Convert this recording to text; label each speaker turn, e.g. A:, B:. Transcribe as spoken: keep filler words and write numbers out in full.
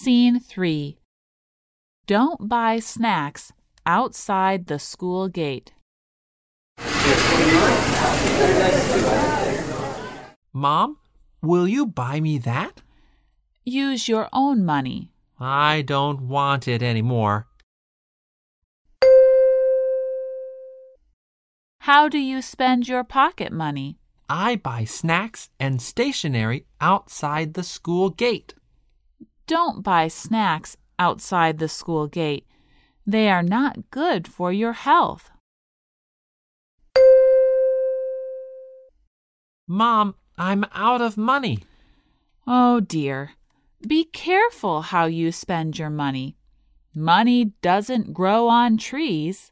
A: Scene three. Don't buy snacks outside the school gate.
B: Mom, will you buy me that?
A: Use your own money.
B: I don't want it anymore.
A: How do you spend your pocket money?
B: I buy snacks and stationery outside the school gate.
A: Don't buy snacks outside the school gate. They are not good for your health.
B: Mom, I'm out of money.
A: Oh dear. Be careful how you spend your money. Money doesn't grow on trees.